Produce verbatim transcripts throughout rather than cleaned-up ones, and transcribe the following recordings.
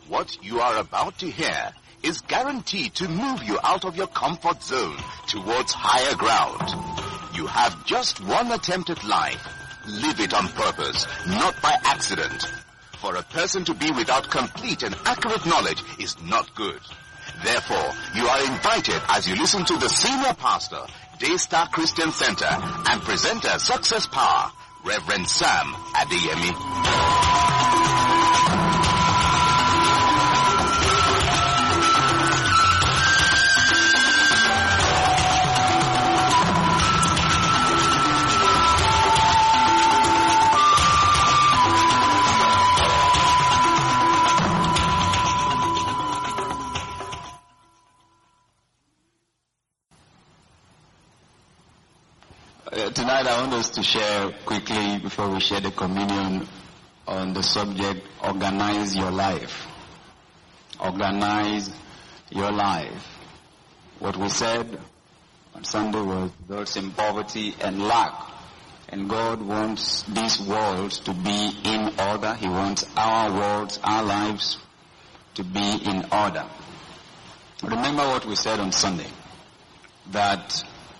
What you are about to hear is guaranteed to move you out of your comfort zone towards higher ground. You have just one attempt at life. Live it on purpose, not by accident. For a person to be without complete and accurate knowledge is not good. Therefore, you are invited as you listen to the senior pastor, Daystar Christian Center, and presenter Success Power, Reverend Sam Adeyemi. Tonight I want us to share quickly, before we share the communion, on the subject, organize your life. Organize your life. What we said on Sunday was those in poverty and lack. And God wants this world to be in order. He wants our worlds, our lives to be in order. Remember what we said on Sunday, that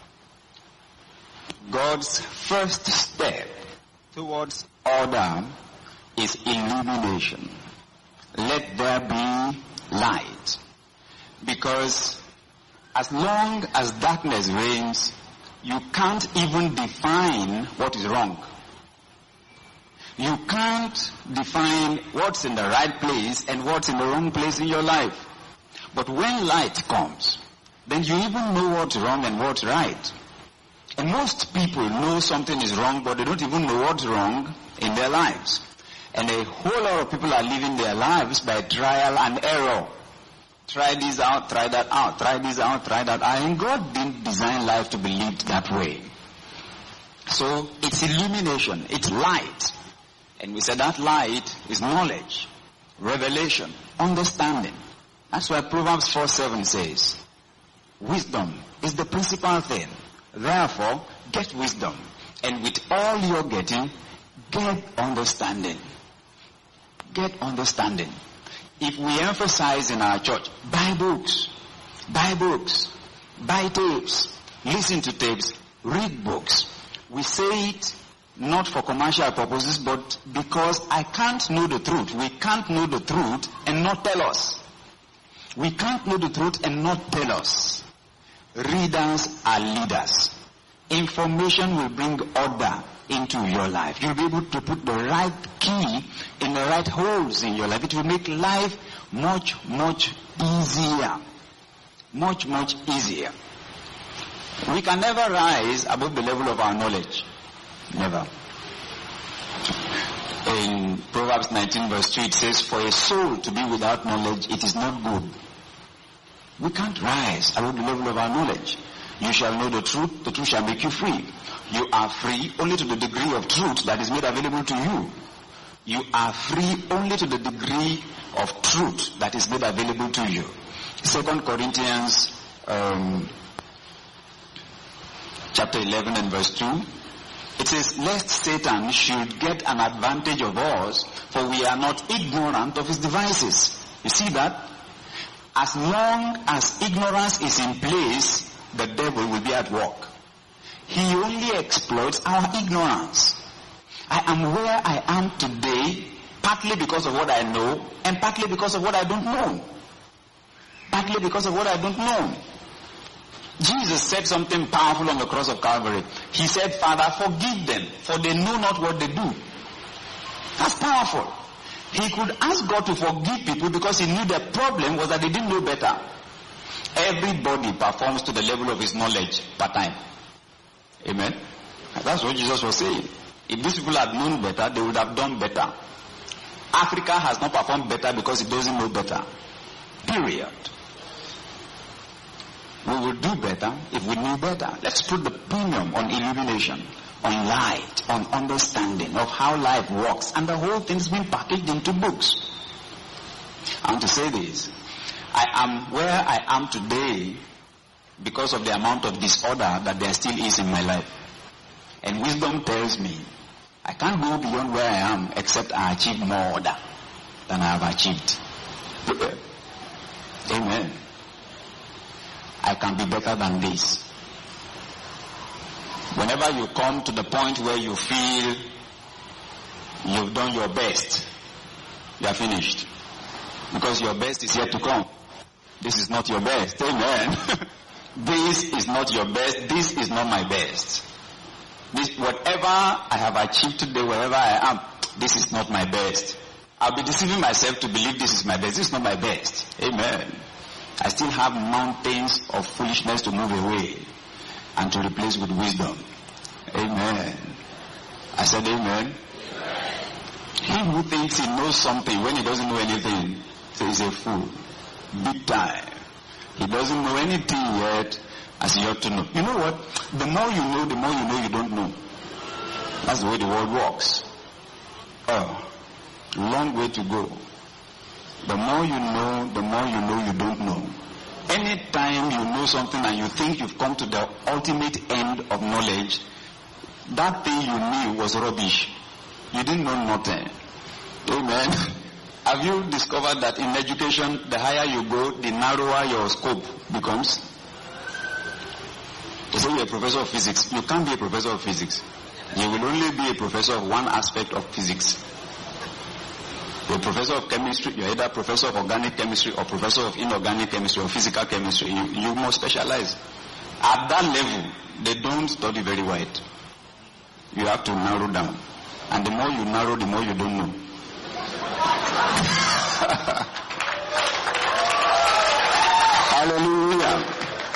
God's first step towards order is illumination. Let there be light. Because as long as darkness reigns, you can't even define what is wrong. You can't define what's in the right place and what's in the wrong place in your life. But when light comes, then you even know what's wrong and what's right. And most people know something is wrong, but they don't even know what's wrong in their lives. And a whole lot of people are living their lives by trial and error. Try this out, try that out, try this out, try that out. And God didn't design life to be lived that way. So it's illumination, it's light. And we said that light is knowledge, revelation, understanding. That's why Proverbs four seven says, wisdom is the principal thing. Therefore, get wisdom, and with all you're getting, get understanding. Get understanding. If we emphasize in our church, buy books, buy books, buy tapes, listen to tapes, read books. We say it not for commercial purposes, but because I can't know the truth. We can't know the truth and not tell us. We can't know the truth and not tell us. Readers are leaders. Information will bring order into your life. You'll be able to put the right key in the right holes in your life. It will make life much, much easier. Much, much easier. We can never rise above the level of our knowledge. Never. In Proverbs nineteen verse two it says, for a soul to be without knowledge, it is not good. We can't rise above the level of our knowledge. You shall know the truth, the truth shall make you free. You are free only to the degree of truth that is made available to you. You are free only to the degree of truth that is made available to you. Second Corinthians um, chapter eleven and verse two. It says, lest Satan should get an advantage of us, for we are not ignorant of his devices. You see that? As long as ignorance is in place, the devil will be at work. He only exploits our ignorance. I am where I am today, partly because of what I know, and partly because of what I don't know. Partly because of what I don't know. Jesus said something powerful on the cross of Calvary. He said, Father, forgive them, for they know not what they do. That's powerful. He could ask God to forgive people because he knew the problem was that they didn't know better. Everybody performs to the level of his knowledge per time. Amen. That's what Jesus was saying. If these people had known better, they would have done better. Africa has not performed better because it doesn't know better. Period. We will do better if we knew better. Let's put the premium on illumination, on light, on understanding of how life works. And the whole thing's been packaged into books. I want to say this. I am where I am today because of the amount of disorder that there still is in my life. And wisdom tells me I can't go beyond where I am except I achieve more order than I have achieved. Amen. I can be better than this. Whenever you come to the point where you feel you've done your best, you are finished. Because your best is yet to come. This is not your best. Amen. This is not your best. This is not my best. This, whatever I have achieved today, wherever I am, this is not my best. I'll be deceiving myself to believe this is my best. This is not my best. Amen. I still have mountains of foolishness to move away and to replace with wisdom. Amen. I said amen. Amen. He who thinks he knows something when he doesn't know anything, so he's a fool. Big time. He doesn't know anything yet as he ought to know. You know what? The more you know, the more you know you don't know. That's the way the world works. Oh, long way to go. The more you know, the more you know you don't know. Anytime you know something and you think you've come to the ultimate end of knowledge, that thing you knew was rubbish. You didn't know nothing. Amen. Have you discovered that in education, the higher you go, the narrower your scope becomes? You say you're a professor of physics. You can't be a professor of physics. You will only be a professor of one aspect of physics. You're a professor of chemistry. You're either professor of organic chemistry or professor of inorganic chemistry or physical chemistry. You, you must specialize. At that level, they don't study very wide. You have to narrow down. And the more you narrow, the more you don't know. Hallelujah.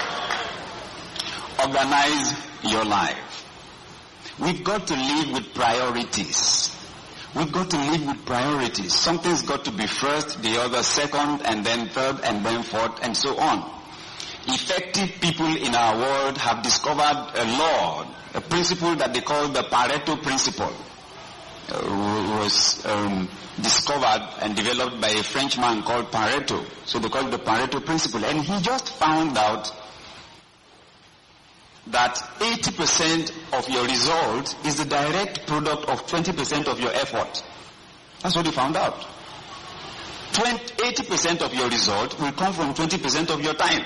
Organize your life. We've got to live with priorities. We've got to live with priorities. Something's got to be first, the other second, and then third, and then fourth, and so on. Effective people in our world have discovered a law, a principle that they call the Pareto principle. Uh, was um, discovered and developed by a Frenchman called Pareto. So they call it the Pareto principle. And he just found out that eighty percent of your result is the direct product of twenty percent of your effort. That's what he found out. eighty percent of your result will come from twenty percent of your time.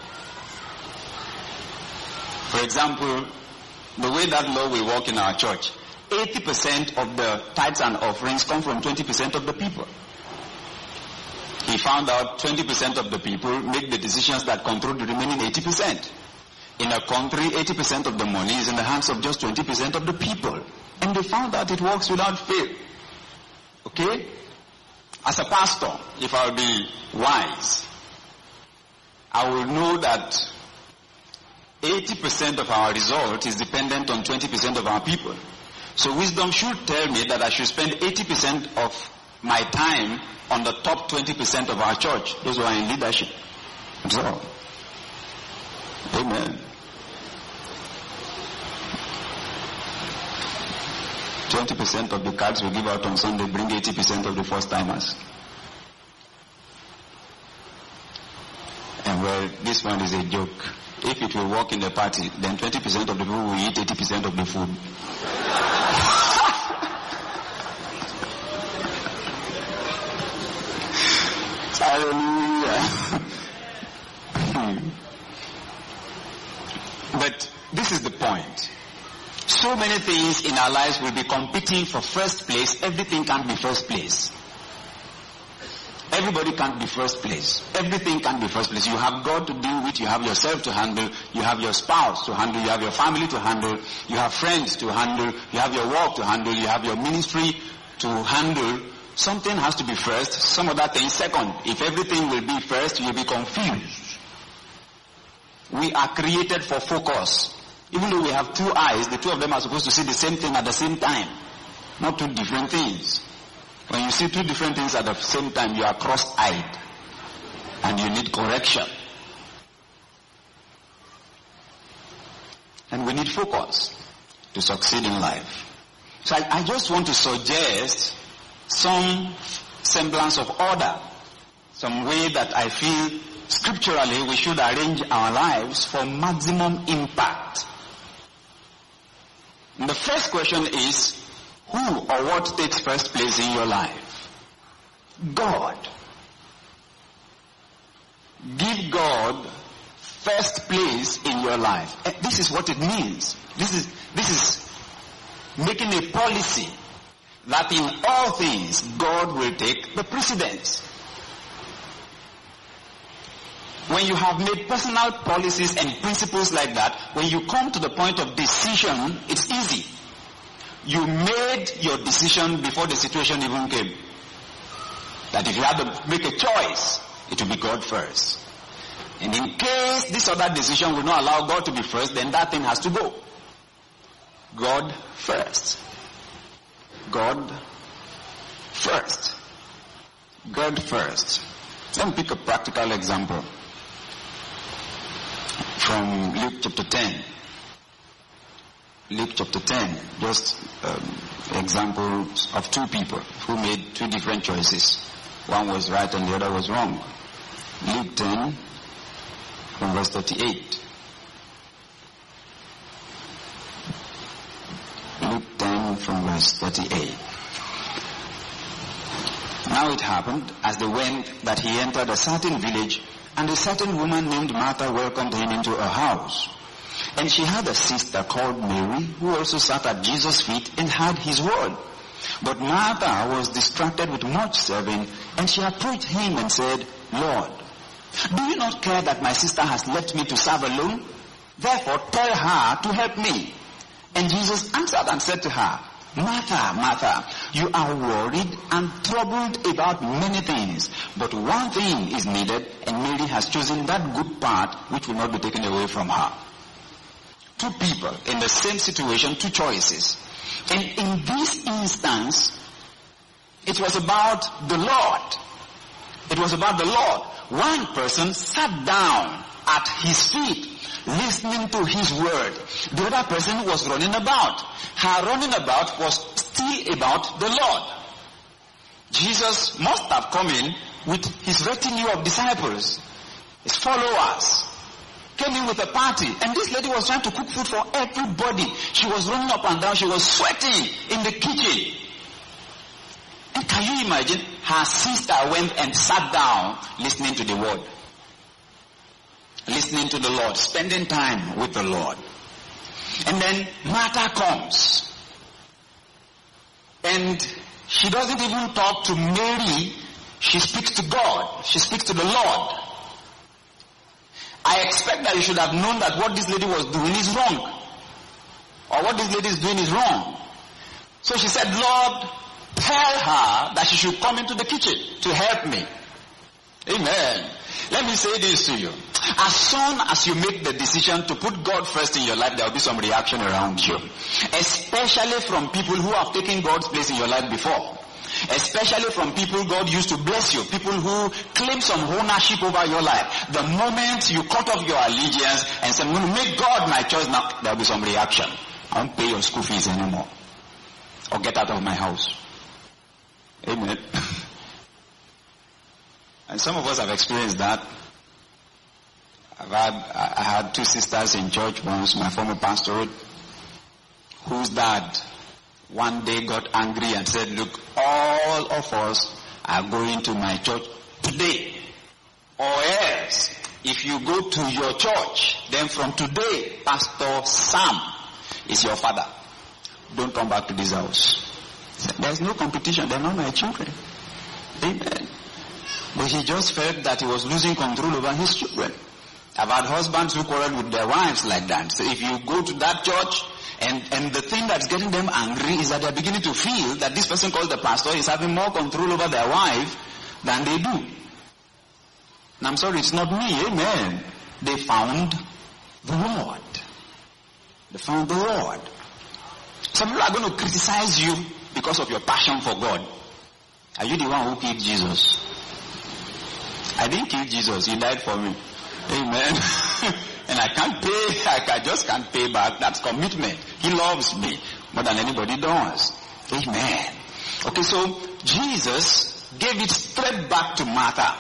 For example, the way that law will work in our church, eighty percent of the tithes and offerings come from twenty percent of the people. He found out twenty percent of the people make the decisions that control the remaining eighty percent. In a country, eighty percent of the money is in the hands of just twenty percent of the people. And they found out it works without fail. Okay? As a pastor, if I will be wise, I will know that eighty percent of our result is dependent on twenty percent of our people. So wisdom should tell me that I should spend eighty percent of my time on the top twenty percent of our church, those who are in leadership. That's all. Amen. twenty percent of the cards we give out on Sunday bring eighty percent of the first timers. And well, this one is a joke. If it will work in the party, then twenty percent of the people will eat eighty percent of the food. Hallelujah. But this is the point. So many things in our lives will be competing for first place. Everything can't be first place. Everybody can't be first place. Everything can't be first place. You have God to deal with. You have yourself to handle. You have your spouse to handle. You have your family to handle. You have friends to handle. You have your work to handle. You have your ministry to handle. Something has to be first. Some other things second. If everything will be first, you'll be confused. We are created for focus. Even though we have two eyes, the two of them are supposed to see the same thing at the same time. Not two different things. When you see two different things at the same time, you are cross-eyed. And you need correction. And we need focus to succeed in life. So I, I just want to suggest some semblance of order. Some way that I feel scripturally we should arrange our lives for maximum impact. And the first question is, who or what takes first place in your life? God. Give God first place in your life. This is what it means. This is, this is making a policy that in all things God will take the precedence. When you have made personal policies and principles like that, when you come to the point of decision, it's easy. You made your decision before the situation even came. That if you had to make a choice, it will be God first. And in case this other decision will not allow God to be first, then that thing has to go. God first. God first. God first. Let me pick a practical example from Luke chapter ten. Luke chapter ten, just um, examples of two people who made two different choices. One was right and the other was wrong. Luke ten, from verse thirty-eight. Luke ten, from verse thirty-eight. Now it happened, as they went, that he entered a certain village, and a certain woman named Martha welcomed him into her house. And she had a sister called Mary, who also sat at Jesus' feet and heard his word. But Martha was distracted with much serving, and she approached him and said, Lord, do you not care that my sister has left me to serve alone? Therefore tell her to help me. And Jesus answered and said to her, Martha, Martha, you are worried and troubled about many things, but one thing is needed, and Mary has chosen that good part which will not be taken away from her. Two people in the same situation, two choices. And in this instance, it was about the Lord. It was about the Lord. One person sat down at his feet, listening to his word. The other person was running about. Her running about was still about the Lord. Jesus must have come in with his retinue of disciples, his followers. Came in with a party, and this lady was trying to cook food for everybody. She was running up and down. She was sweating in the kitchen. And can you imagine? Her sister went and sat down listening to the word. Listening to the Lord, spending time with the Lord. And then Martha comes. And she doesn't even talk to Mary. She speaks to God. She speaks to the Lord. I expect that you should have known that what this lady was doing is wrong. Or what this lady is doing is wrong. So she said, Lord, tell her that she should come into the kitchen to help me. Amen. Let me say this to you. As soon as you make the decision to put God first in your life, there will be some reaction around you. Especially from people who have taken God's place in your life before. Especially from people God used to bless you. People who claim some ownership over your life. The moment you cut off your allegiance and say, I'm going to make God my choice now, there will be some reaction. I won't pay your school fees anymore. Or get out of my house. Amen. And some of us have experienced that. I've had, I had two sisters in church once, my former pastorate, whose dad one day got angry and said, look, all of us are going to my church today. Or else, if you go to your church, then from today, Pastor Sam is your father. Don't come back to this house. There's no competition. They're not my children. Amen. But he just felt that he was losing control over his children. I've had husbands who quarrel with their wives like that. So if you go to that church, and, and the thing that's getting them angry is that they're beginning to feel that this person called the pastor is having more control over their wife than they do. And I'm sorry, it's not me, amen. They found the Lord. They found the Lord. Some people are going to criticize you because of your passion for God. Are you the one who killed Jesus? I didn't kill Jesus, he died for me. Amen. And I can't pay, I just can't pay back. That's commitment. He loves me more than anybody does. Amen. Okay, so Jesus gave it straight back to Martha.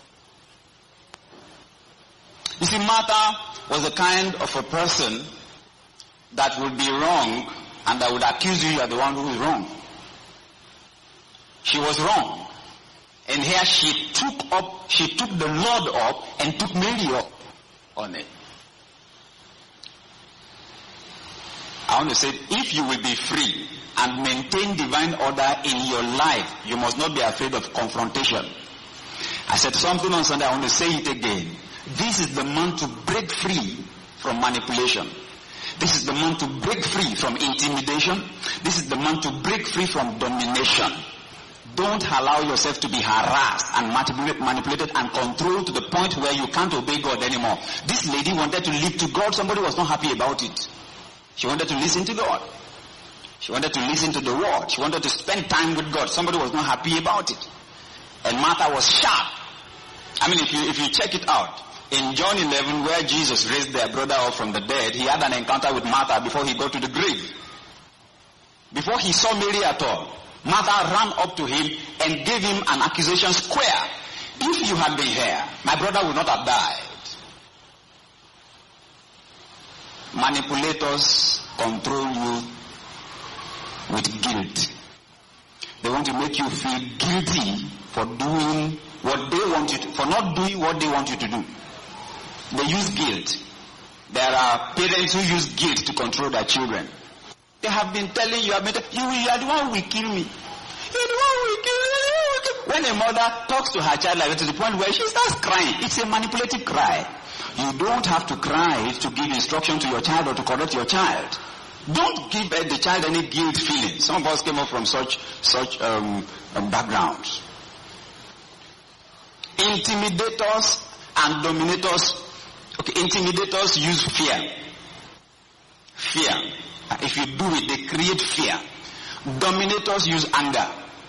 You see, Martha was the kind of a person that would be wrong and that would accuse you you are the one who is wrong. She was wrong. And here she took up, she took the Lord up and took Mary up on it. I want to say, if you will be free and maintain divine order in your life, you must not be afraid of confrontation. I said something on Sunday, I want to say it again. This is the month to break free from manipulation. This is the month to break free from intimidation. This is the month to break free from domination. Don't allow yourself to be harassed and manipulated and controlled to the point where you can't obey God anymore. This lady wanted to live to God. Somebody was not happy about it. She wanted to listen to God. She wanted to listen to the word. She wanted to spend time with God. Somebody was not happy about it. And Martha was sharp. I mean, if you, if you check it out, in John eleven, where Jesus raised their brother up from the dead, he had an encounter with Martha before he got to the grave. Before he saw Mary at all, Martha ran up to him and gave him an accusation square. If you had been here, my brother would not have died. Manipulators control you with guilt. They want to make you feel guilty for doing what they want you to, for not doing what they want you to do. They use guilt. There are parents who use guilt to control their children. They have been telling you, you, you are the one who will kill me. You're the one who will kill me. When a mother talks to her child like that to the point where she starts crying, it's a manipulative cry. You don't have to cry to give instruction to your child or to correct your child. Don't give the child any guilt feeling. Some of us came up from such such um, um, backgrounds. Intimidators and dominators. Okay, intimidators use fear. Fear. If you do it, they create fear. Dominators use anger.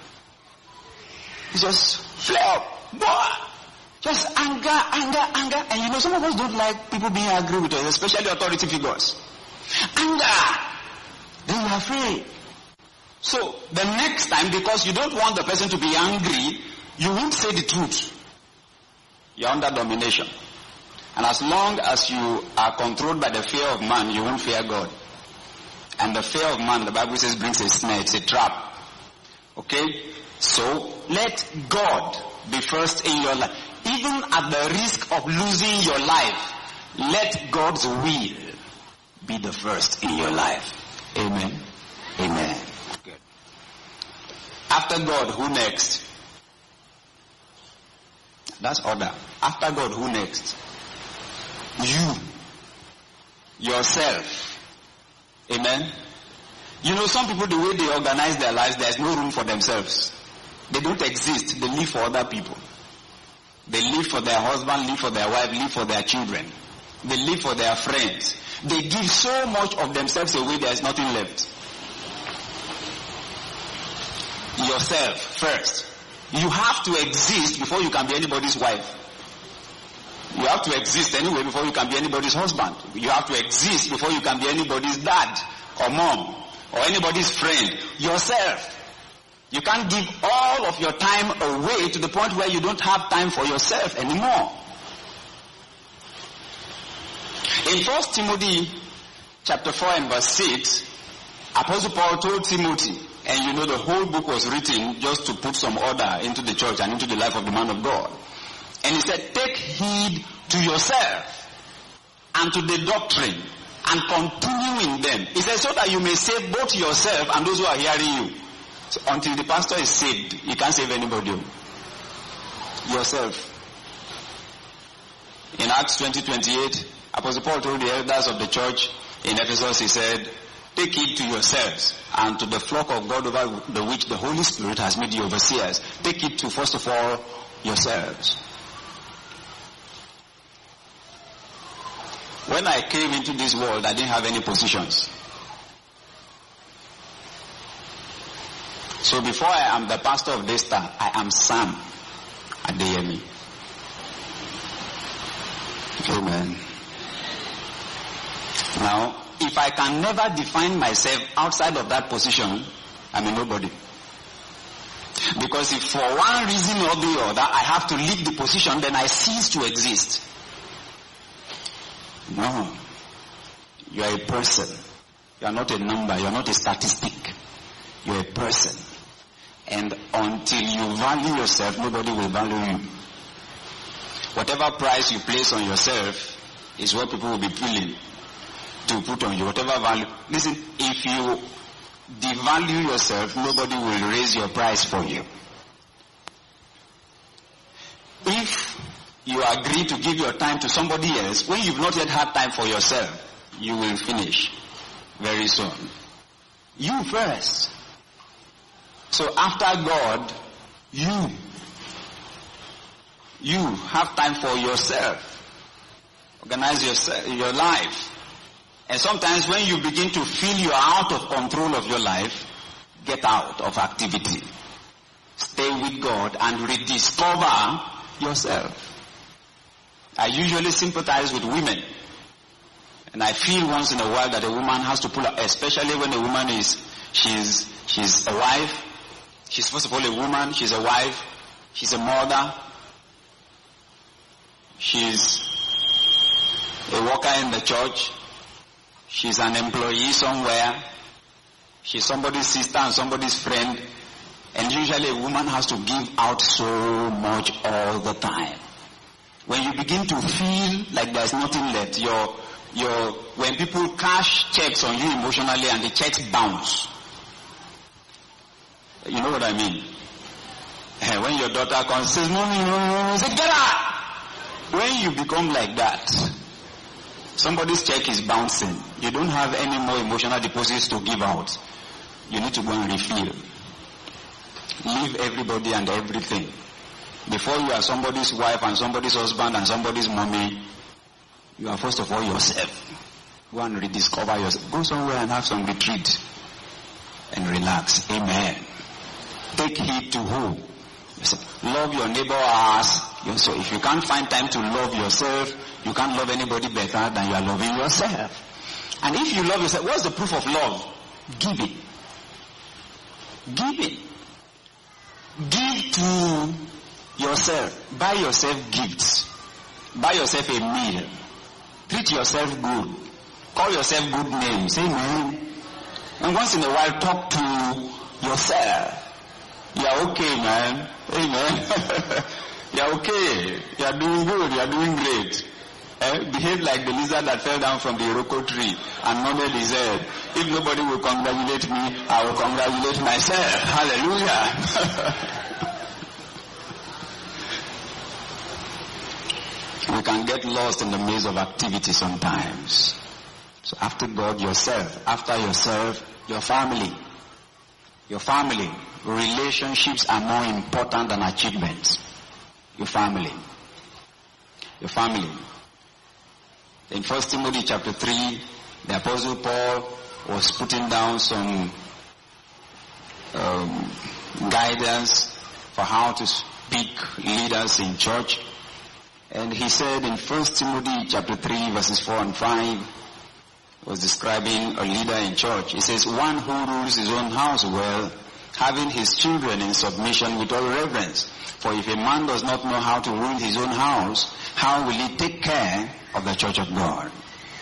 It's just flare up. Boah! Just anger, anger, anger. And you know, some of us don't like people being angry with us, especially authority figures. Anger. Then you're afraid. So, the next time, because you don't want the person to be angry, you won't say the truth. You're under domination. And as long as you are controlled by the fear of man, you won't fear God. And the fear of man, the Bible says, brings a snare. It's a trap. Okay? So, let God be first in your life. Even at the risk of losing your life, let God's will be the first in your life. Amen. Amen. Good. After God, who next? That's order. After God, who next? You. Yourself. Amen. You know, some people, the way they organize their lives, there's no room for themselves. They don't exist. They live for other people. They live for their husband, live for their wife, live for their children. They live for their friends. They give so much of themselves away, there's nothing left. Yourself first. You have to exist before you can be anybody's wife. You have to exist anyway before you can be anybody's husband. You have to exist before you can be anybody's dad or mom or anybody's friend. Yourself. You can't give all of your time away to the point where you don't have time for yourself anymore. In First Timothy chapter four and verse six, Apostle Paul told Timothy, and you know the whole book was written just to put some order into the church and into the life of the man of God. And he said, take heed to yourself and to the doctrine and continue in them. He said, so that you may save both yourself and those who are hearing you. So until the pastor is saved, he can't save anybody. Yourself. In Acts twenty twenty-eight, Apostle Paul told the elders of the church in Ephesus, he said, take heed to yourselves and to the flock of God over the which the Holy Spirit has made you overseers. Take heed to, first of all, yourselves. When I came into this world, I didn't have any positions. So before I am the pastor of this star, I am Sam Adeyemi. Amen. Now, if I can never define myself outside of that position, I'm a nobody. Because if for one reason or the other I have to leave the position, then I cease to exist. No. You are a person. You are not a number. You are not a statistic. You are a person. And until you value yourself, nobody will value you. Whatever price you place on yourself is what people will be willing to put on you. Whatever value. Listen, if you devalue yourself, nobody will raise your price for you. If you agree to give your time to somebody else, when you've not yet had time for yourself, you will finish very soon. You first. So after God, you. You have time for yourself. Organize yourself, your life. And sometimes when you begin to feel you are out of control of your life, get out of activity. Stay with God and rediscover yourself. I usually sympathize with women. And I feel once in a while that a woman has to pull up, especially when a woman is, she's, she's a wife. She's first of all a woman, she's a wife, she's a mother. She's a worker in the church. She's an employee somewhere. She's somebody's sister and somebody's friend. And usually a woman has to give out so much all the time. When you begin to feel like there's nothing left, your, your, when people cash checks on you emotionally and the checks bounce. You know what I mean? When your daughter comes and says, "Mommy, no, say, get out!" When you become like that, somebody's check is bouncing. You don't have any more emotional deposits to give out. You need to go and refill. Leave everybody and everything. Before you are somebody's wife and somebody's husband and somebody's mommy, you are first of all yourself. Go and rediscover yourself. Go somewhere and have some retreat. And relax. Amen. Take heed to who? Love your neighbor as. So if you can't find time to love yourself, you can't love anybody better than you are loving yourself. And if you love yourself, what's the proof of love? Giving. Giving. Give to yourself. Buy yourself gifts. Buy yourself a meal. Treat yourself good. Call yourself good names. Amen. And once in a while, talk to yourself. You are okay, man. Amen. You are okay. You are doing good. You are doing great. Eh? Behave like the lizard that fell down from the Iroko tree and nodded his head. If nobody will congratulate me, I will congratulate myself. Hallelujah. We can get lost in the maze of activity sometimes. So after God, yourself. After yourself, your family. Your family. Relationships are more important than achievements. Your family. Your family. In First Timothy chapter three, the Apostle Paul was putting down some um, guidance for how to pick leaders in church. And he said in First Timothy chapter three, verses four and five, was describing a leader in church. He says, one who rules his own house well, having his children in submission with all reverence. For if a man does not know how to rule his own house, how will he take care of the church of God?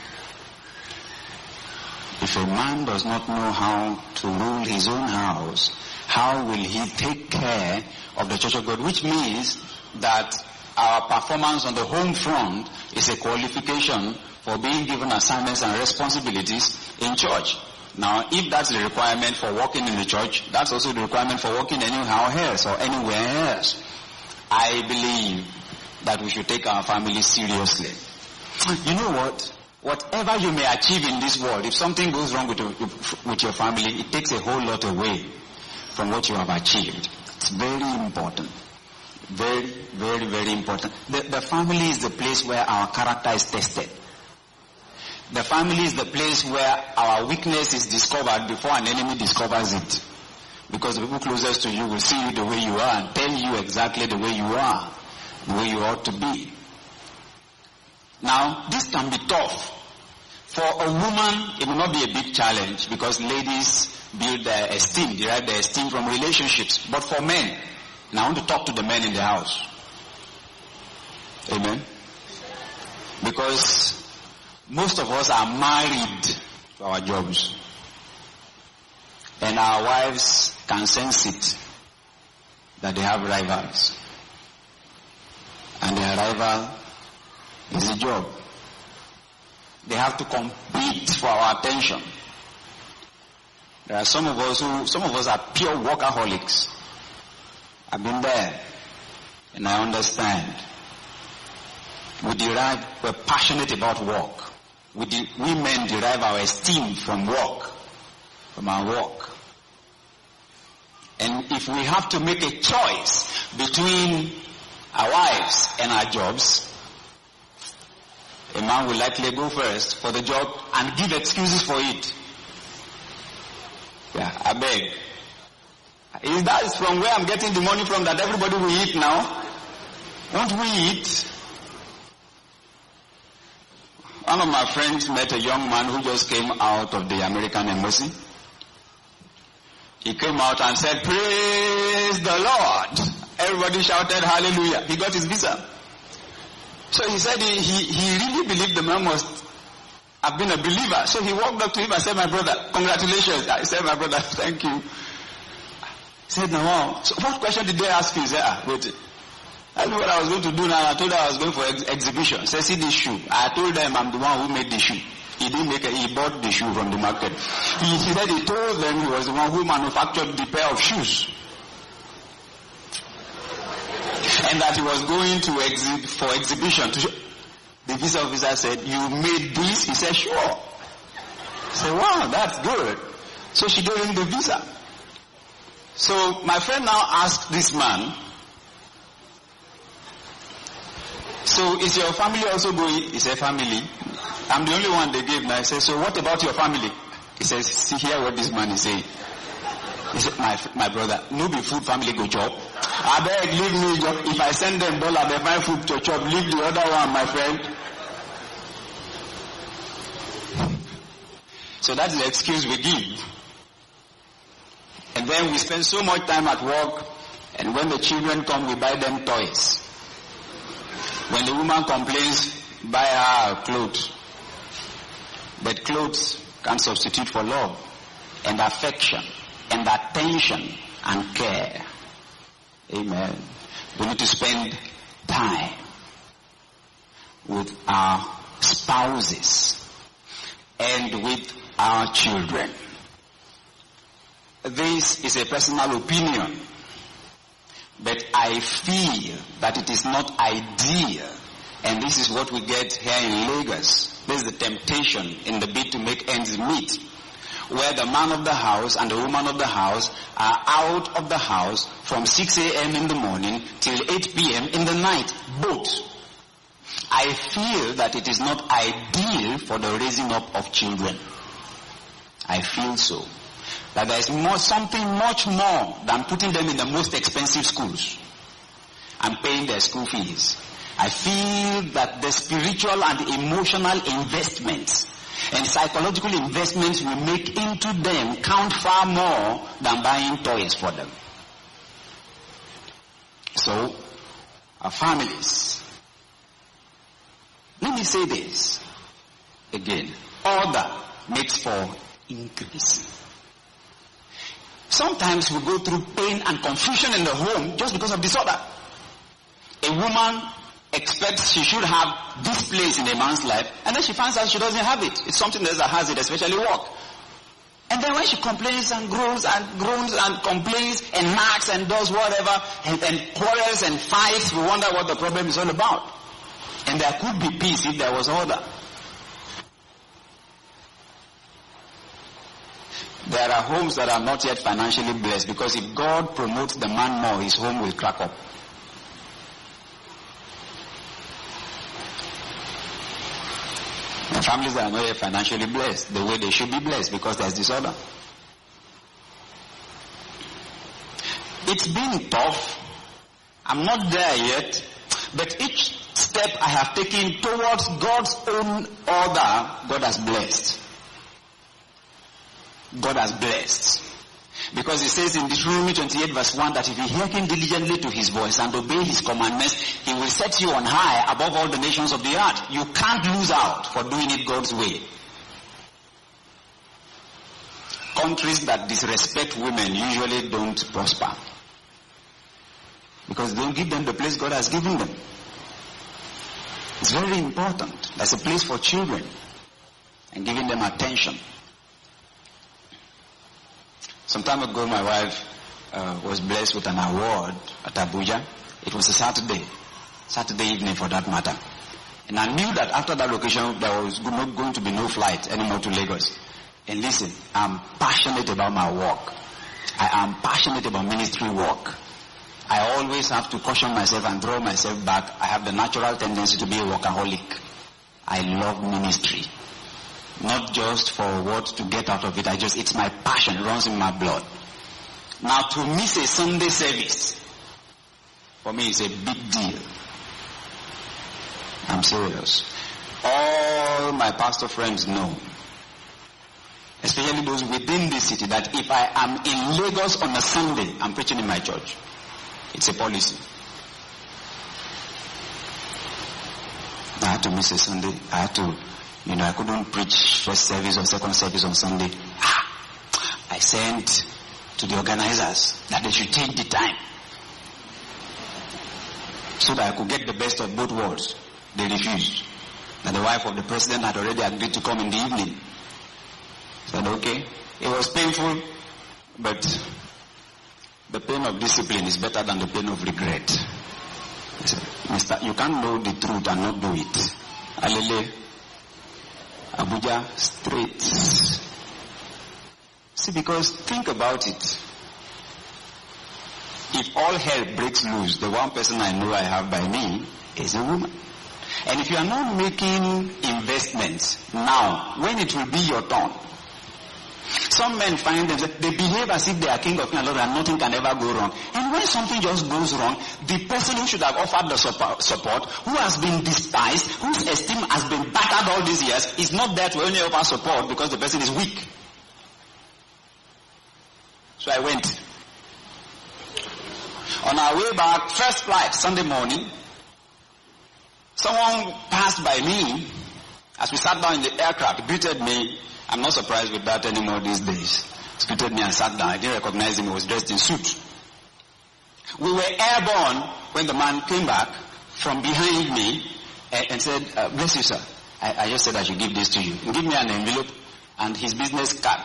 If a man does not know how to rule his own house, how will he take care of the church of God? Which means that our performance on the home front is a qualification for being given assignments and responsibilities in church. Now, if that's the requirement for working in the church, that's also the requirement for working anyhow else or anywhere else. I believe that we should take our family seriously. You know what? Whatever you may achieve in this world, if something goes wrong with your, with your family, it takes a whole lot away from what you have achieved. It's very important. Very, very, very important. The, the family is the place where our character is tested. The family is the place where our weakness is discovered before an enemy discovers it. Because the people closest to you will see you the way you are and tell you exactly the way you are, the way you ought to be. Now, this can be tough. For a woman, it will not be a big challenge because ladies build their esteem, derive their esteem from relationships. But for men, and I want to talk to the men in the house. Amen. Because most of us are married to our jobs. And our wives can sense it. that they have rivals. And their rival is a job. They have to compete for our attention. There are some of us who, some of us are pure workaholics. I've been there, and I understand. We derive, we're passionate about work. We, de, we men derive our esteem from work, from our work. And if we have to make a choice between our wives and our jobs, a man will likely go first for the job and give excuses for it. Yeah, I beg. Is that from where I'm getting the money from that everybody will eat now? Won't we eat? One of my friends met a young man who just came out of the American embassy. He came out and said, "Praise the Lord." Everybody shouted hallelujah. He got his visa. So he said he, he, he really believed the man must have been a believer. So he walked up to him and said, "My brother, congratulations." I said, "My brother, thank you." He said, "No, wow. So what question did they ask you?" He said, "Ah, wait. I knew what I was going to do now. I told them I was going for ex- exhibition. He said, "See this shoe." I told them I'm the one who made the shoe. He didn't make it. He bought the shoe from the market. He, he said he told them he was the one who manufactured the pair of shoes. And that he was going to exhibit for exhibition. To show. The visa officer said, "You made this?" He said, "Sure." I said, "Wow, that's good." So she gave him the visa. So my friend now asked this man, "So is your family also going?" He said, "Family? I'm the only one they gave." Now I said, "So what about your family?" He says, "See here what this man is saying." He said, my my brother, no be food family go chop. I beg, leave me job. If I send them dollar, they find food to chop. Leave the other one, my friend. So that's the excuse we give. And then we spend so much time at work, and when the children come, we buy them toys. When the woman complains, buy her clothes. But clothes can't substitute for love and affection and attention and care. Amen. We need to spend time with our spouses and with our children. This is a personal opinion, but I feel that it is not ideal, and this is what we get here in Lagos. This is the temptation in the bid to make ends meet, where the man of the house and the woman of the house are out of the house from six a.m. in the morning till eight p.m. in the night, both. I feel that it is not ideal for the raising up of children. I feel so. That there is more, something much more than putting them in the most expensive schools and paying their school fees. I feel that the spiritual and emotional investments and psychological investments we make into them count far more than buying toys for them. So, our families. Let me say this again. Order makes for increase. Sometimes we go through pain and confusion in the home just because of disorder. A woman expects she should have this place in a man's life, and then she finds out she doesn't have it. It's something else that has it, especially work. And then when she complains and groans and groans and complains and knocks and does whatever, and, and quarrels and fights, we wonder what the problem is all about. And there could be peace if there was order. There are homes that are not yet financially blessed, because if God promotes the man more, his home will crack up. The families that are not yet financially blessed the way they should be blessed, because there's disorder. It's been tough. I'm not there yet, but each step I have taken towards God's own order, God has blessed. God has blessed. Because it says in Deuteronomy twenty-eight verse one that if you hearken diligently to his voice and obey his commandments, he will set you on high above all the nations of the earth. You can't lose out for doing it God's way. Countries that disrespect women usually don't prosper. because they don't give them the place God has given them. It's very important. There's a place for children and giving them attention. Some time ago, my wife uh, was blessed with an award at Abuja. It was a Saturday, Saturday evening for that matter. And I knew that after that location, there was not going to be no flight anymore to Lagos. And listen, I'm passionate about my work. I am passionate about ministry work. I always have to caution myself and draw myself back. I have the natural tendency to be a workaholic. I love ministry. Not just for what to get out of it. I just, it's my passion. It runs in my blood. Now to miss a Sunday service, for me it's a big deal. I'm serious. All my pastor friends know, especially those within the city, that if I am in Lagos on a Sunday, I'm preaching in my church. It's a policy. I had to miss a Sunday. I had to, you know, I couldn't preach first service or second service on Sunday. Ah, I sent to the organizers that they should change the time so that I could get the best of both worlds. They refused. And the wife of the president had already agreed to come in the evening. I said, okay. It was painful, but the pain of discipline is better than the pain of regret. I said, Mister, you can't know the truth and not do it. Alele, Abuja, straight. See, because think about it. If all hell breaks loose, the one person I know I have by me is a woman. And if you are not making investments now, when it will be your turn, some men find themselves, they behave as if they are king of King and Lord and nothing can ever go wrong. And when something just goes wrong, the person who should have offered the support, who has been despised, whose esteem has been battered all these years, is not there to only offer support because the person is weak. So I went. On our way back, first flight, Sunday morning, someone passed by me as we sat down in the aircraft, greeted me. I'm not surprised with that anymore these days. He greeted me and sat down. I didn't recognize him. He was dressed in suit. We were airborne when the man came back from behind me and, and said, uh, bless you, sir. I, I just said I should give this to you. He gave me an envelope and his business card.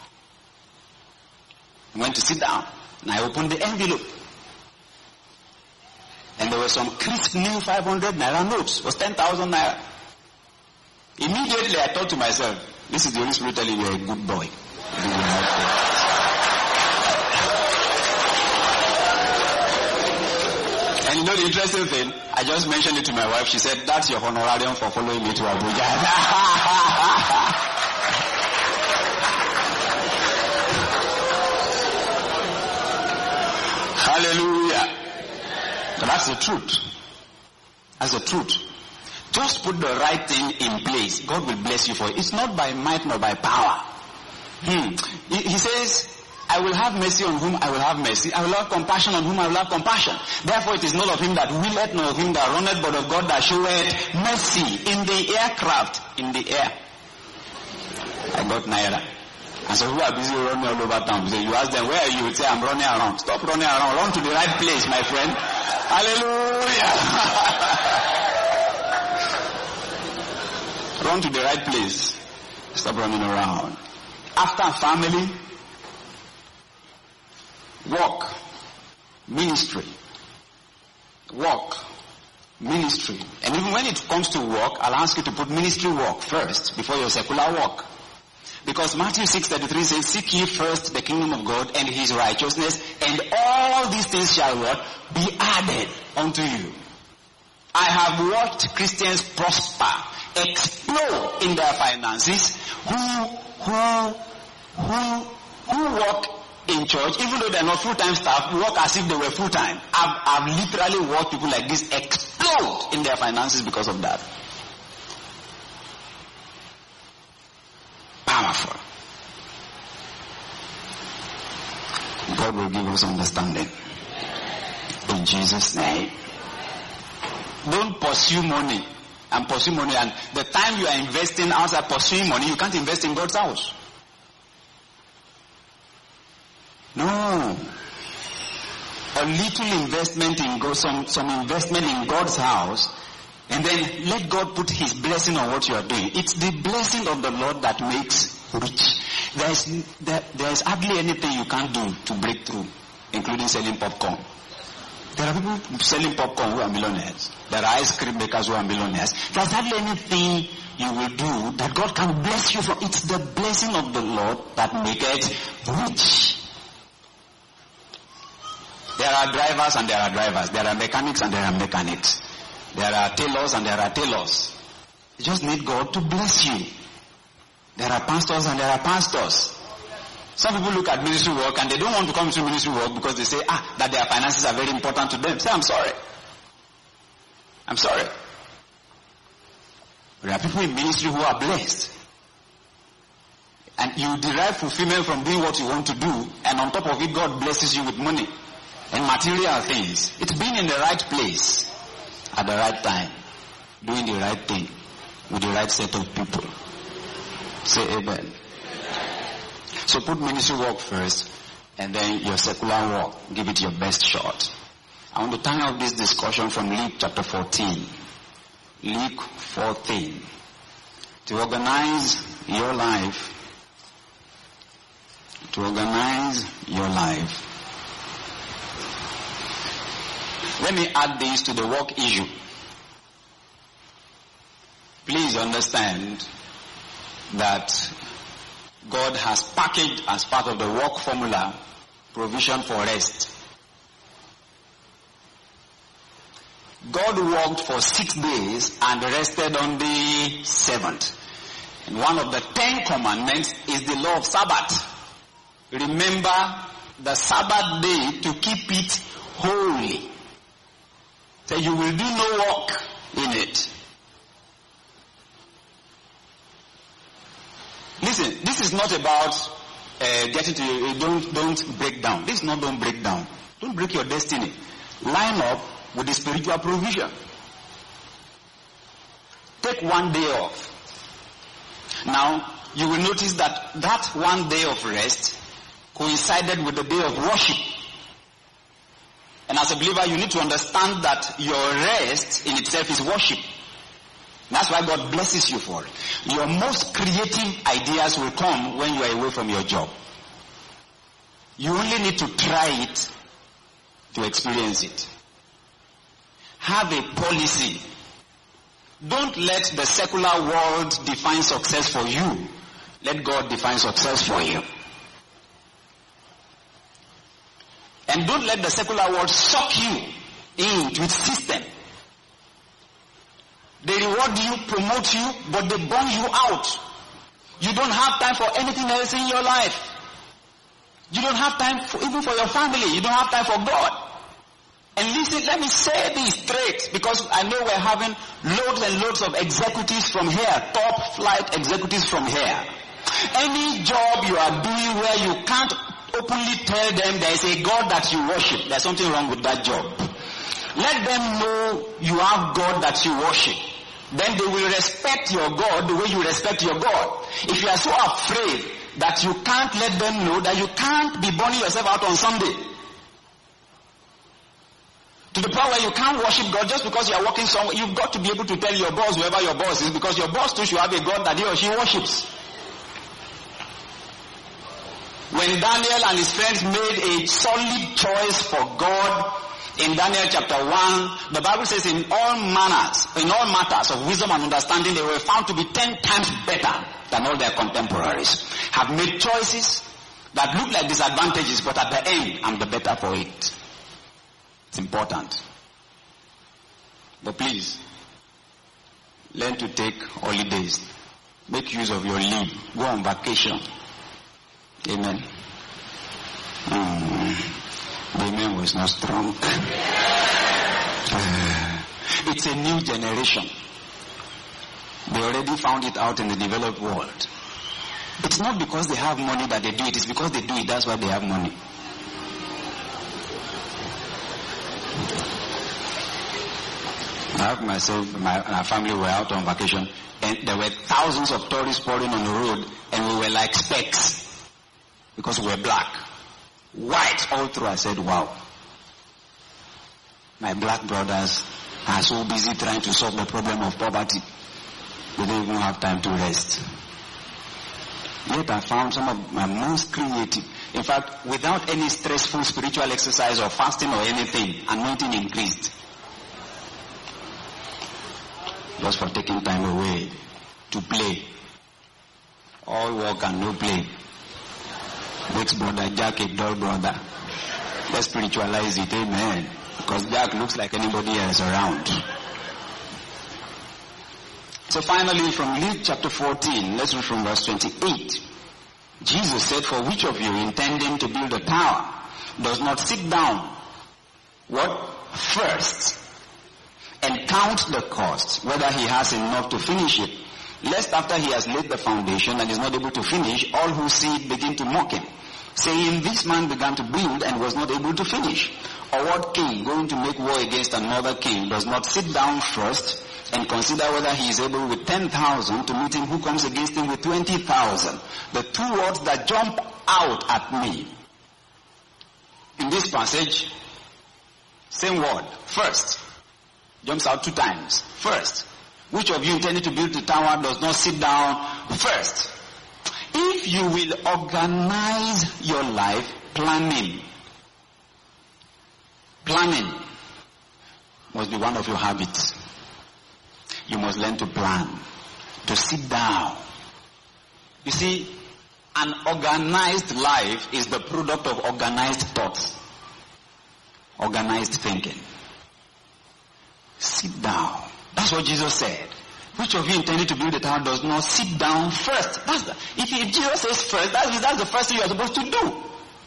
I went to sit down and I opened the envelope. And there were some crisp new five hundred naira notes. It was ten thousand naira. Immediately I thought to myself, this is the Holy Spirit telling you you're a good boy. And you know the interesting thing? I just mentioned it to my wife. She said, that's your honorarium for following me to Abuja. Hallelujah. But that's the truth. That's the truth. Just put the right thing in place. God will bless you for it. It's not by might nor by power. Hmm. He, he says, I will have mercy on whom I will have mercy. I will have compassion on whom I will have compassion. Therefore it is not of him that willeth, nor of him that runneth, but of God that showeth mercy. In the aircraft, in the air. I got naira. And so who are busy running all over town? So you ask them, where are you? You say, I'm running around. Stop running around. Run to the right place, my friend. Hallelujah. Run to the right place. Stop running around. After family, work, ministry. Work, ministry. And even when it comes to work, I'll ask you to put ministry work first before your secular work. Because Matthew six thirty-three says, seek ye first the kingdom of God and his righteousness, and all these things shall what? Be added unto you. I have watched Christians prosper, explode in their finances, who, who, who, who work in church, even though they're not full-time staff, work as if they were full-time. I've, I've literally watched people like this explode in their finances because of that. Powerful. God will give us understanding. In Jesus' name. Don't pursue money. And pursue money. And the time you are investing outside pursuing money, you can't invest in God's house. No. a little investment in God, some, some investment in God's house, and then let God put his blessing on what you are doing. It's the blessing of the Lord that makes rich. There is, there, there is hardly anything you can't do to break through, including selling popcorn. There are people selling popcorn who are millionaires. There are ice cream makers who are millionaires. There's hardly anything you will do that God can bless you from. It's the blessing of the Lord that maketh rich. There are drivers and there are drivers. There are mechanics and there are mechanics. There are tailors and there are tailors. You just need God to bless you. There are pastors and there are pastors. Some people look at ministry work and they don't want to come to ministry work because they say, ah, that their finances are very important to them. Say, I'm sorry. I'm sorry. There are people in ministry who are blessed. And you derive fulfillment from doing what you want to do, and on top of it, God blesses you with money and material things. It's being in the right place at the right time, doing the right thing with the right set of people. Say amen. So put ministry work first, and then your secular work. Give it your best shot. I want to turn out this discussion from Luke chapter fourteen. Luke fourteen. To organize your life, to organize your life. Let me add this to the work issue. Please understand that God has packaged as part of the work formula provision for rest. God worked for six days and rested on the seventh. And one of the Ten Commandments is the law of Sabbath. Remember the Sabbath day to keep it holy. So you will do no work in it. Listen, this is not about uh, getting to you. Don't don't break down. This is not don't break down. Don't break your destiny. Line up with the spiritual provision. Take one day off. Now, you will notice that that one day of rest coincided with the day of worship. And as a believer, you need to understand that your rest in itself is worship. That's why God blesses you for it. Your most creative ideas will come when you are away from your job. You only need to try it to experience it. Have a policy. Don't let the secular world define success for you. Let God define success for you. And don't let the secular world suck you into its system. They reward you, promote you, but they burn you out. You don't have time for anything else in your life. You don't have time for, even for your family. You don't have time for God. And listen, let me say this straight, because I know we're having loads and loads of executives from here, top flight executives from here. Any job you are doing where you can't openly tell them there is a God that you worship, there's something wrong with that job. Let them know you have God that you worship. Then they will respect your God the way you respect your God. If you are so afraid that you can't let them know that you can't be burning yourself out on Sunday, to the point where you can't worship God just because you are working somewhere, you've got to be able to tell your boss, whoever your boss is, because your boss too should have a God that he or she worships. When Daniel and his friends made a solid choice for God, in Daniel chapter one, the Bible says in all manners, in all matters of wisdom and understanding, they were found to be ten times better than all their contemporaries. Have made choices that look like disadvantages, but at the end, I'm the better for it. It's important. But please, learn to take holidays. Make use of your leave. Go on vacation. Amen. Mm. The amen was not strong. Uh, it's a new generation. They already found it out in the developed world. It's not because they have money that they do it. It's because they do it. That's why they have money. I have myself, my, my family were out on vacation, and there were thousands of tourists pouring on the road, and we were like specks because we were black. White all through. I said, wow. My black brothers are so busy trying to solve the problem of poverty, they don't even have time to rest. Yet I found some of my most creative. In fact, without any stressful spiritual exercise or fasting or anything, anointing increased. Just for taking time away to play. All work and no play makes brother Jack a dull brother. Let's spiritualize it, amen. Because Jack looks like anybody else around. So finally, from Luke chapter fourteen, let's read from verse twenty-eight. Jesus said, for which of you intending to build a tower does not sit down, what? First, and count the cost, whether he has enough to finish it, lest after he has laid the foundation and is not able to finish, all who see it begin to mock him, saying, this man began to build and was not able to finish. Or what king going to make war against another king does not sit down first and consider whether he is able with ten thousand to meet him who comes against him with twenty thousand. The two words that jump out at me in this passage, same word, first, jumps out two times. First, which of you intending to build the tower does not sit down first? If you will organize your life, planning, planning must be one of your habits. You must learn to plan, to sit down. You see, an organized life is the product of organized thoughts, organized thinking. Sit down. That's what Jesus said. Which of you intending to build a tower does not sit down first? That's the, if, if Jesus says first, that's, that's the first thing you are supposed to do.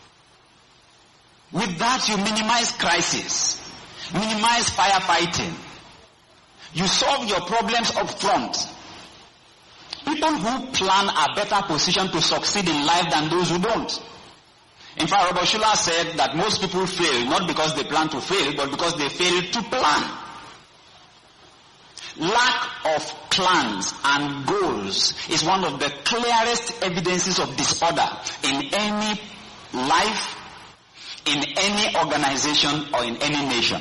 With that, you minimize crisis, minimize firefighting. You solve your problems up front. People who plan are better positioned to succeed in life than those who don't. In fact, Robert Schuller said that most people fail not because they plan to fail, but because they fail to plan. Lack of plans and goals is one of the clearest evidences of disorder in any life, in any organization, or in any nation.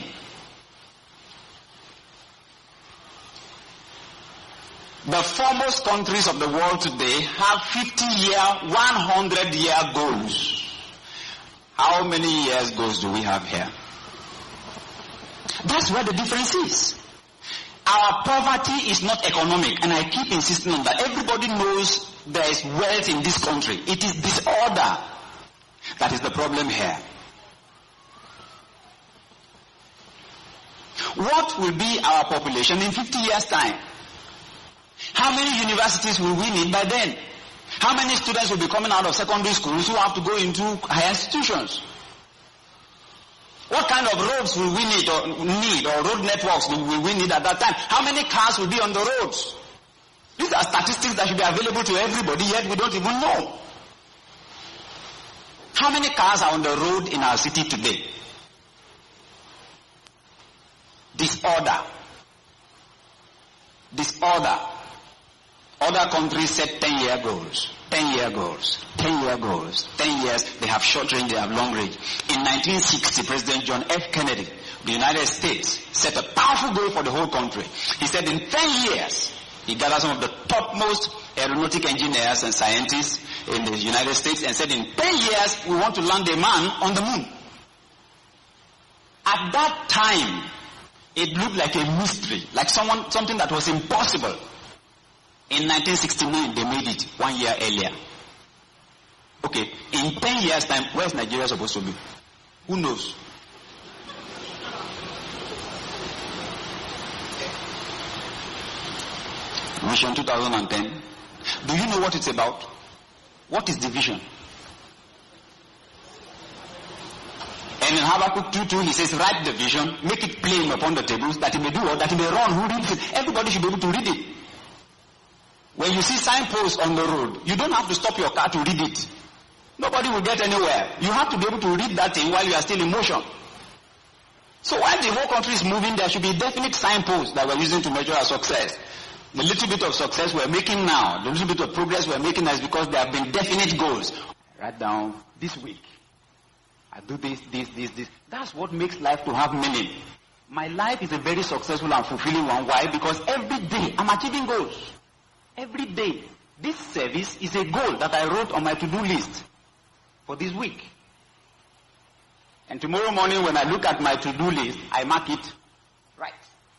The foremost countries of the world today have fifty-year, one hundred year goals. How many years goals do we have here? That's where the difference is. Our poverty is not economic, and I keep insisting on that. Everybody knows there is wealth in this country. It is disorder that is the problem here. What will be our population in fifty years' time? How many universities will we need by then? How many students will be coming out of secondary schools who have to go into higher institutions? What kind of roads will we need or need or road networks will we need at that time? How many cars will be on the roads? These are statistics that should be available to everybody, yet we don't even know. How many cars are on the road in our city today? Disorder. Disorder. Other countries set ten-year goals. ten-year goals. ten-year goals. ten years, they have short range, they have long range. In nineteen sixty, President John F. Kennedy of the United States set a powerful goal for the whole country. He said in ten years, he gathered some of the topmost aeronautic engineers and scientists in the United States and said in ten years, we want to land a man on the moon. At that time, it looked like a mystery, like someone, something that was impossible. In nineteen sixty-nine, they made it one year earlier. Okay, in ten years' time, where's Nigeria supposed to be? Who knows? Vision twenty ten. Do you know what it's about? What is the vision? And in Habakkuk two two, he says, write the vision, make it plain upon the tables, that it may do what? That it may run. Who reads it? Everybody should be able to read it. When you see signposts on the road, you don't have to stop your car to read it. Nobody will get anywhere. You have to be able to read that thing while you are still in motion. So while the whole country is moving, there should be definite signposts that we're using to measure our success. The little bit of success we're making now, the little bit of progress we're making now is because there have been definite goals. Write down this week. I do this, this, this, this. That's what makes life to have meaning. My life is a very successful and fulfilling one. Why? Because every day I'm achieving goals. Every day. This service is a goal that I wrote on my to-do list for this week. And tomorrow morning when I look at my to-do list, I mark it right.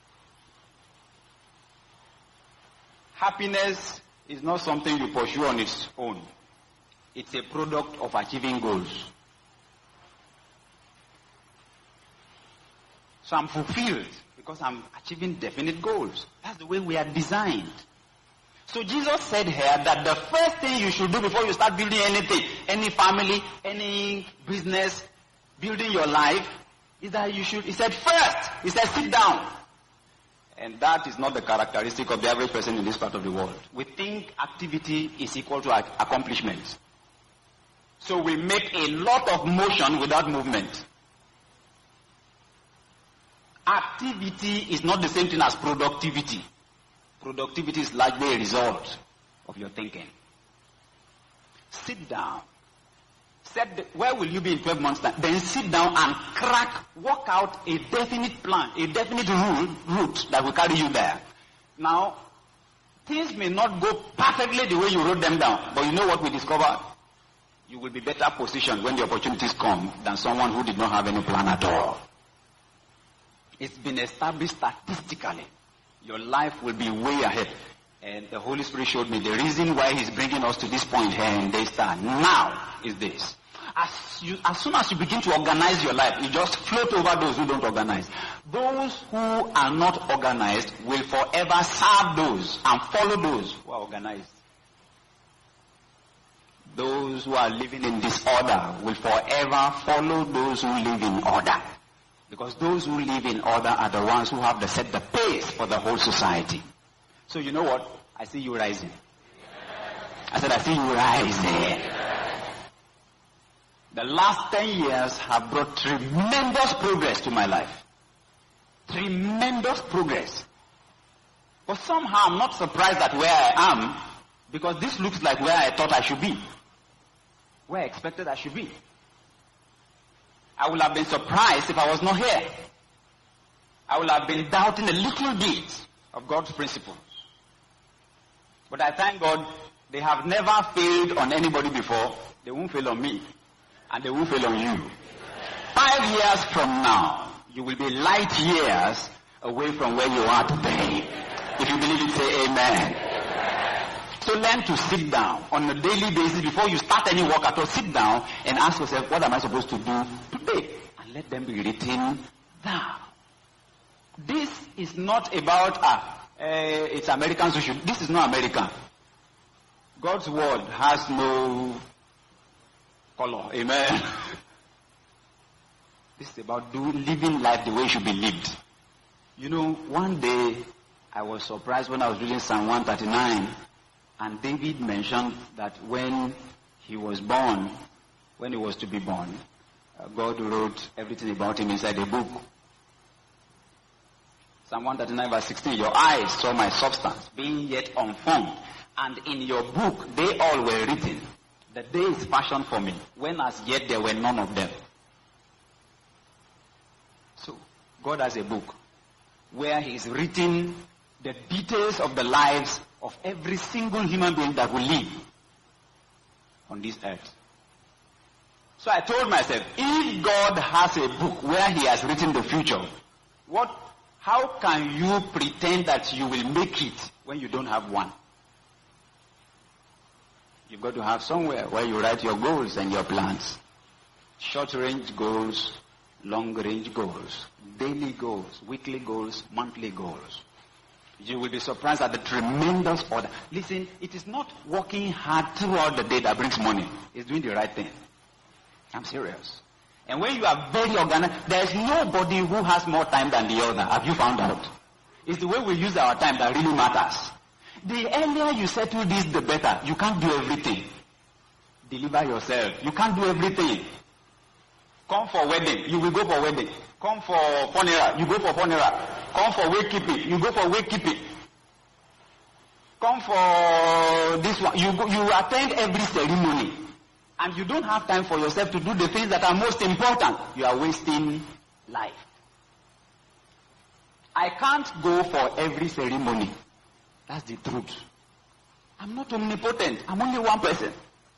Happiness is not something you pursue on its own. It's a product of achieving goals. So I'm fulfilled because I'm achieving definite goals. That's the way we are designed. So Jesus said here that the first thing you should do before you start building anything, any family, any business, building your life, is that you should, he said first, he said sit down. And that is not the characteristic of the average person in this part of the world. We think activity is equal to accomplishment. So we make a lot of motion without movement. Activity is not the same thing as productivity. Productivity is largely a result of your thinking. Sit down. Set the, where will you be in twelve months' time? Then sit down and crack, work out a definite plan, a definite rule, route that will carry you there. Now, things may not go perfectly the way you wrote them down, but you know what we discovered? You will be better positioned when the opportunities come than someone who did not have any plan at all. It's been established statistically. Your life will be way ahead. And the Holy Spirit showed me the reason why he's bringing us to this point here in Daystar now is this. As, you, as soon as you begin to organize your life, you just float over those who don't organize. Those who are not organized will forever serve those and follow those who are organized. Those who are living in disorder will forever follow those who live in order. Because those who live in order are the ones who have to set the pace for the whole society. So you know what? I see you rising. I said, I see you rising. The last ten years have brought tremendous progress to my life. Tremendous progress. But somehow I'm not surprised at where I am, because this looks like where I thought I should be. Where I expected I should be. I would have been surprised if I was not here. I would have been doubting a little bit of God's principles. But I thank God they have never failed on anybody before. They won't fail on me. And they won't fail on you. Five years from now, you will be light years away from where you are today. If you believe it, say amen. So learn to sit down on a daily basis before you start any work at all. Sit down and ask yourself, what am I supposed to do today? And let them be written down. This is not about, uh, uh, it's American social. This is not American. God's word has no color. Amen. This is about do, living life the way it should be lived. You know, one day I was surprised when I was reading Psalm one thirty-nine. And David mentioned that when he was born, when he was to be born, uh, God wrote everything about him inside a book. Psalm one thirty-nine verse sixteen, your eyes saw my substance, being yet unformed, and in your book they all were written. The days fashioned for me, when as yet there were none of them. So, God has a book where he's written the details of the lives of every single human being that will live on this earth. So I told myself, if God has a book where he has written the future, what, how can you pretend that you will make it when you don't have one? You've got to have somewhere where you write your goals and your plans. Short-range goals, long-range goals, daily goals, weekly goals, monthly goals. You will be surprised at the tremendous order. Listen, it is not working hard throughout the day that brings money. It's doing the right thing. I'm serious. And when you are very organized, there is nobody who has more time than the other. Have you found out? It's the way we use our time that really matters. The earlier you settle this, the better. You can't do everything. Deliver yourself. You can't do everything. Come for wedding, you will go for wedding. Come for funeral, you go for funeral. Come for wakekeeping, you go for wakekeeping. Come for this one, you go, you attend every ceremony. And you don't have time for yourself to do the things that are most important. You are wasting life. I can't go for every ceremony. That's the truth. I'm not omnipotent. I'm only one person.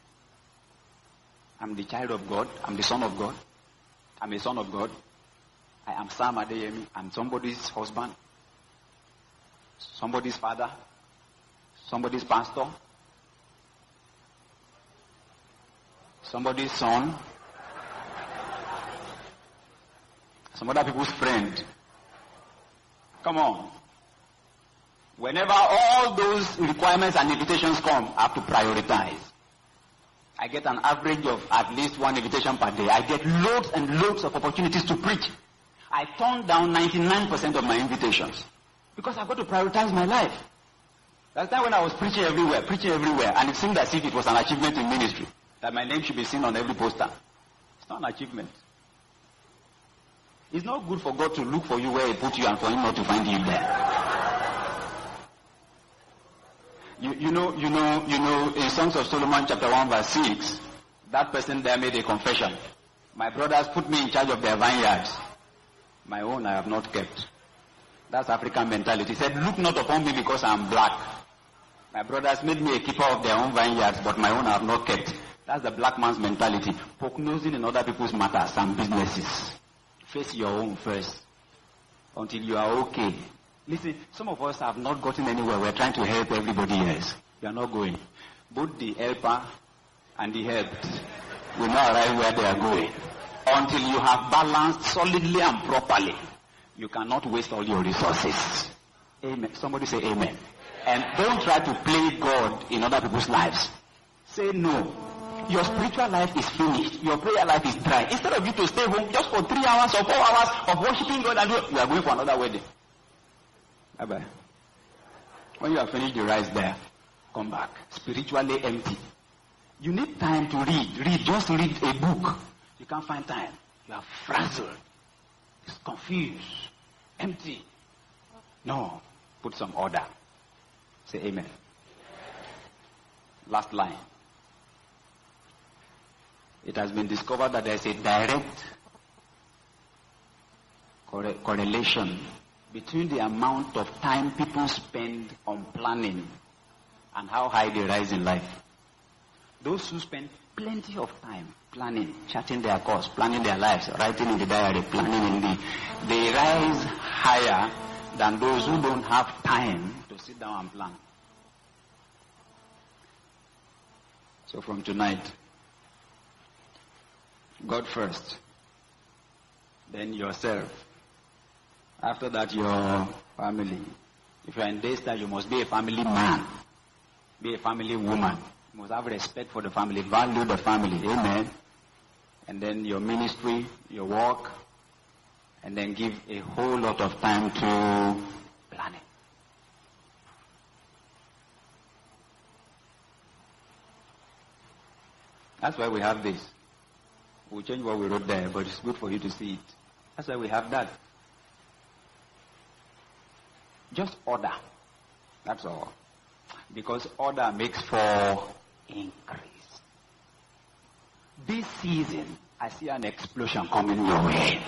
I'm the child of God. I'm the son of God. I'm a son of God. I am Sam Adeyemi. I'm somebody's husband. Somebody's father. Somebody's pastor. Somebody's son. Some other people's friend. Come on. Whenever all those requirements and invitations come, I have to prioritize. I get an average of at least one invitation per day. I get loads and loads of opportunities to preach. I turn down ninety-nine percent of my invitations because I've got to prioritize my life. That's time when I was preaching everywhere, preaching everywhere, and it seemed as if it was an achievement in ministry, that my name should be seen on every poster. It's not an achievement. It's not good for God to look for you where He put you and for Him not to find you there. You, you know, you know, you know, in Songs of Solomon chapter one verse six, that person there made a confession. My brothers put me in charge of their vineyards. My own I have not kept. That's African mentality. He said, look not upon me because I am black. My brothers made me a keeper of their own vineyards, but my own I have not kept. That's the black man's mentality. Poke-nosing in other people's matters and businesses. Face your own first. Until you are okay. Listen, some of us have not gotten anywhere. We're trying to help everybody else. We are not going. Both the helper and the helped will not arrive where they are going. Until you have balanced solidly and properly, you cannot waste all your resources. Amen. Somebody say amen. And don't try to play God in other people's lives. Say no. Your spiritual life is finished. Your prayer life is dry. Instead of you to stay home just for three hours or four hours of worshiping God, and you are going for another wedding. Bye-bye. When you have finished the rice there, come back. Spiritually empty. You need time to read. Read. Just read a book. You can't find time. You are frazzled. It's confused. Empty. No. Put some order. Say amen. Last line. It has been discovered that there is a direct corre- correlation between the amount of time people spend on planning and how high they rise in life. Those who spend plenty of time planning, charting their course, planning their lives, writing in the diary, planning in the, they rise higher than those who don't have time to sit down and plan. So from tonight, God first, then yourself. After that, your family. If you are in Daystar, you must be a family man. Be a family woman. You must have respect for the family. Value the family. Amen. And then your ministry, your work. And then give a whole lot of time to planning. That's why we have this. We'll change what we wrote there, but it's good for you to see it. That's why we have that. Just order. That's all. Because order makes for increase. This season, I see an explosion coming your way.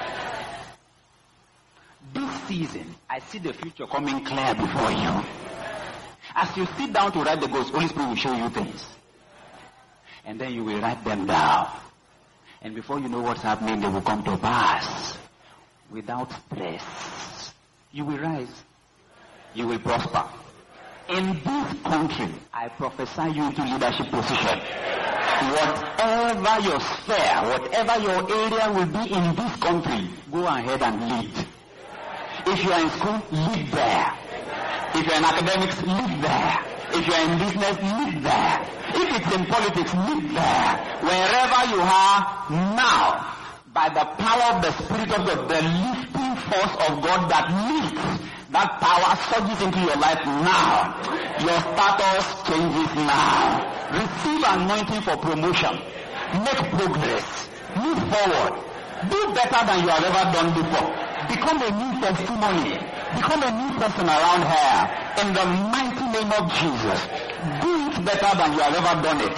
This season, I see the future coming clear before you. As you sit down to write the goals, Holy Spirit will show you things. And then you will write them down. And before you know what's happening, they will come to pass. Without stress. You will rise. You will prosper. In this country, I prophesy you into leadership position. Whatever your sphere, whatever your area will be in this country, go ahead and lead. If you are in school, lead there. If you are in academics, lead there. If you are in business, lead there. If it's in politics, lead there. Wherever you are now, by the power of the Spirit of God, the lifting force of God that lifts, that power surges into your life now. Your status changes now. Receive anointing for promotion. Make progress. Move forward. Do better than you have ever done before. Become a new testimony. Become a new person around here. In the mighty name of Jesus. Do it better than you have ever done it.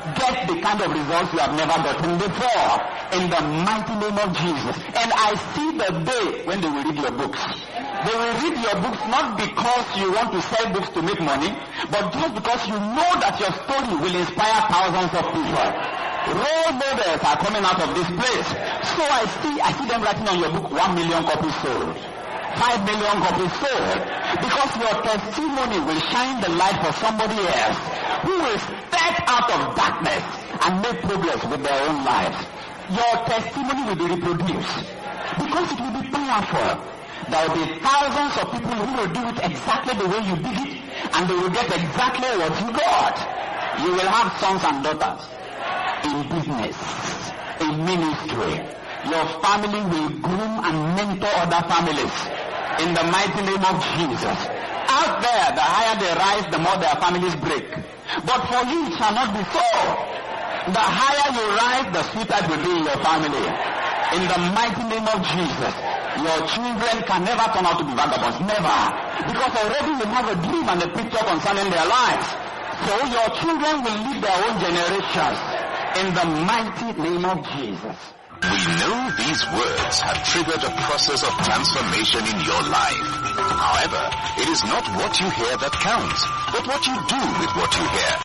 get the kind of results you have never gotten before. In the mighty name of Jesus. And I see the day when they will read your books. They will read your books not because you want to sell books to make money, but just because you know that your story will inspire thousands of people. Role models are coming out of this place. So I see, I see them writing on your book, one million copies sold. Five million copies sold. Because your testimony will shine the light for somebody else who will step out of darkness and make progress with their own lives. Your testimony will be reproduced because it will be powerful. There will be thousands of people who will do it exactly the way you did it, and they will get exactly what you got. You will have sons and daughters in business, in ministry. Your family will groom and mentor other families in the mighty name of Jesus. Out there, the higher they rise, the more their families break. But for you, it shall not be so. The higher you rise, the sweeter it will be in your family. In the mighty name of Jesus. Your children can never turn out to be vagabonds. Never. Because already you have a dream and a picture concerning their lives. So your children will lead their own generations. In the mighty name of Jesus. We know these words have triggered a process of transformation in your life. However, it is not what you hear that counts, but what you do with what you hear.